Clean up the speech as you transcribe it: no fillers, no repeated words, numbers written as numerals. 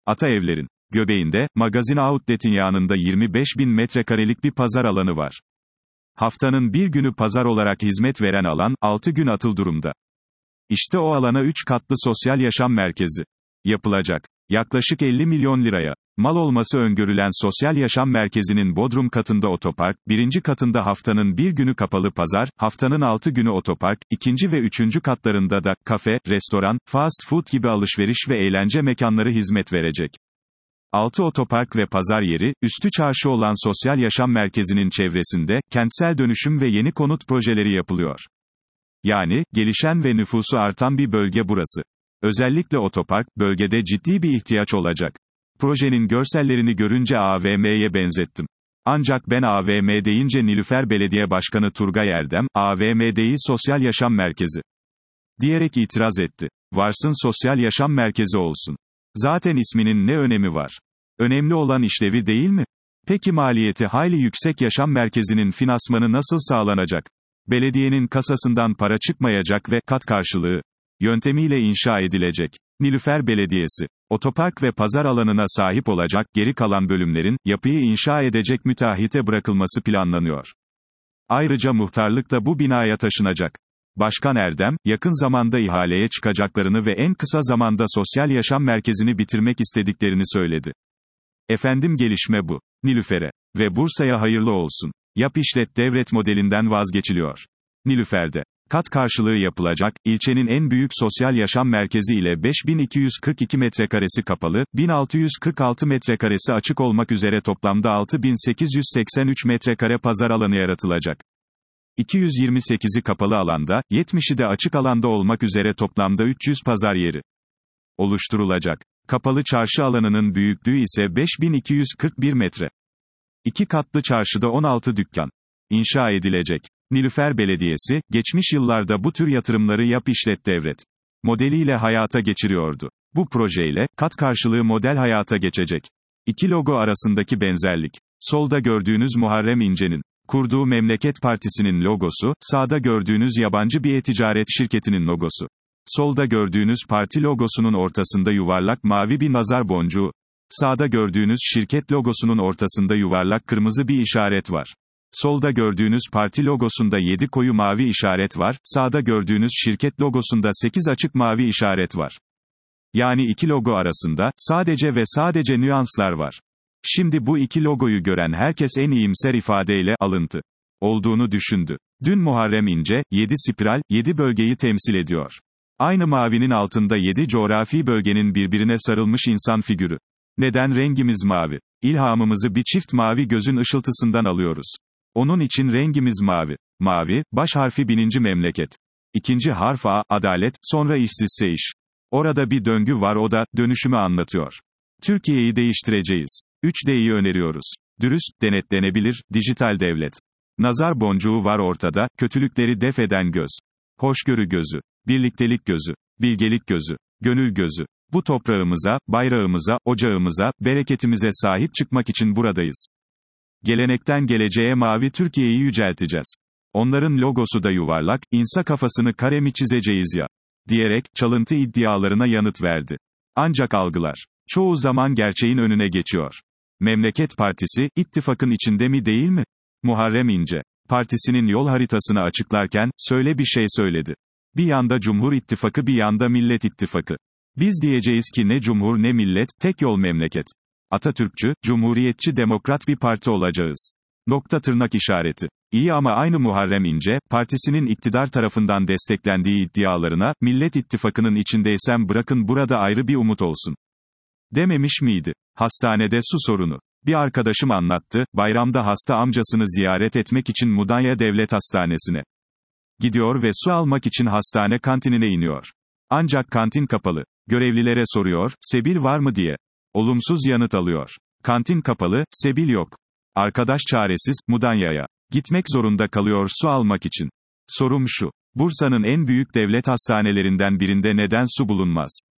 Ataevler'in göbeğinde, Magazin Outlet'in yanında 25.000 metrekarelik bir pazar alanı var. Haftanın bir günü pazar olarak hizmet veren alan, 6 gün atıl durumda. İşte o alana 3 katlı sosyal yaşam merkezi yapılacak. Yaklaşık 50 milyon liraya mal olması öngörülen sosyal yaşam merkezinin bodrum katında otopark, birinci katında haftanın bir günü kapalı pazar, haftanın 6 günü otopark, ikinci ve üçüncü katlarında da kafe, restoran, fast food gibi alışveriş ve eğlence mekanları hizmet verecek. 6 otopark ve pazar yeri, üstü çarşı olan sosyal yaşam merkezinin çevresinde, kentsel dönüşüm ve yeni konut projeleri yapılıyor. Yani, gelişen ve nüfusu artan bir bölge burası. Özellikle otopark, bölgede ciddi bir ihtiyaç olacak. Projenin görsellerini görünce AVM'ye benzettim. Ancak ben AVM deyince Nilüfer Belediye Başkanı Turgay Erdem, AVM değil sosyal yaşam merkezi diyerek itiraz etti. Varsın sosyal yaşam merkezi olsun. Zaten isminin ne önemi var? Önemli olan işlevi değil mi? Peki maliyeti hayli yüksek yaşam merkezinin finansmanı nasıl sağlanacak? Belediyenin kasasından para çıkmayacak ve kat karşılığı yöntemiyle inşa edilecek. Nilüfer Belediyesi, otopark ve pazar alanına sahip olacak, geri kalan bölümlerin, yapıyı inşa edecek müteahhite bırakılması planlanıyor. Ayrıca muhtarlık da bu binaya taşınacak. Başkan Erdem, yakın zamanda ihaleye çıkacaklarını ve en kısa zamanda sosyal yaşam merkezini bitirmek istediklerini söyledi. Efendim gelişme bu. Nilüfer'e ve Bursa'ya hayırlı olsun. Yap işlet devret modelinden vazgeçiliyor. Nilüfer'de kat karşılığı yapılacak, ilçenin en büyük sosyal yaşam merkezi ile 5242 metrekaresi kapalı, 1646 metrekaresi açık olmak üzere toplamda 6883 metrekare pazar alanı yaratılacak. 228'i kapalı alanda, 70'i de açık alanda olmak üzere toplamda 300 pazar yeri oluşturulacak. Kapalı çarşı alanının büyüklüğü ise 5241 metre. 2 katlı çarşıda 16 dükkan inşa edilecek. Nilüfer Belediyesi, geçmiş yıllarda bu tür yatırımları yap işlet devret modeliyle hayata geçiriyordu. Bu projeyle, kat karşılığı model hayata geçecek. İki logo arasındaki benzerlik. Solda gördüğünüz Muharrem İnce'nin kurduğu Memleket Partisi'nin logosu, sağda gördüğünüz yabancı bir e-ticaret şirketinin logosu. Solda gördüğünüz parti logosunun ortasında yuvarlak mavi bir nazar boncuğu. Sağda gördüğünüz şirket logosunun ortasında yuvarlak kırmızı bir işaret var. Solda gördüğünüz parti logosunda 7 koyu mavi işaret var, sağda gördüğünüz şirket logosunda 8 açık mavi işaret var. Yani iki logo arasında, sadece ve sadece nüanslar var. Şimdi bu iki logoyu gören herkes en iyimser ifadeyle, alıntı olduğunu düşündü. Dün Muharrem İnce, 7 spiral, 7 bölgeyi temsil ediyor. Aynı mavinin altında 7 coğrafi bölgenin birbirine sarılmış insan figürü. Neden rengimiz mavi? İlhamımızı bir çift mavi gözün ışıltısından alıyoruz. Onun için rengimiz mavi. Mavi, baş harfi bininci memleket. İkinci harf A, adalet, sonra işsizse iş. Orada bir döngü var, o da, dönüşümü anlatıyor. Türkiye'yi değiştireceğiz. 3D'yi öneriyoruz. Dürüst, denetlenebilir, dijital devlet. Nazar boncuğu var ortada, kötülükleri def eden göz. Hoşgörü gözü. Birliktelik gözü. Bilgelik gözü. Gönül gözü. Bu toprağımıza, bayrağımıza, ocağımıza, bereketimize sahip çıkmak için buradayız. Gelenekten geleceğe mavi Türkiye'yi yücelteceğiz. Onların logosu da yuvarlak, insa kafasını kare mi çizeceğiz ya? Diyerek, çalıntı iddialarına yanıt verdi. Ancak algılar çoğu zaman gerçeğin önüne geçiyor. Memleket Partisi, ittifakın içinde mi değil mi? Muharrem İnce, partisinin yol haritasını açıklarken, söyle bir şey söyledi. Bir yanda Cumhur İttifakı, bir yanda Millet İttifakı. Biz diyeceğiz ki ne cumhur ne millet, tek yol memleket. Atatürkçü, cumhuriyetçi demokrat bir parti olacağız. Nokta tırnak işareti. İyi ama aynı Muharrem İnce, partisinin iktidar tarafından desteklendiği iddialarına, Millet İttifakı'nın içindeysem bırakın burada ayrı bir umut olsun dememiş miydi? Hastanede su sorunu. Bir arkadaşım anlattı, bayramda hasta amcasını ziyaret etmek için Mudanya Devlet Hastanesi'ne gidiyor ve su almak için hastane kantinine iniyor. Ancak kantin kapalı. Görevlilere soruyor, sebil var mı diye. Olumsuz yanıt alıyor. Kantin kapalı, sebil yok. Arkadaş çaresiz, Mudanya'ya gitmek zorunda kalıyor su almak için. Sorum şu: Bursa'nın en büyük devlet hastanelerinden birinde neden su bulunmaz?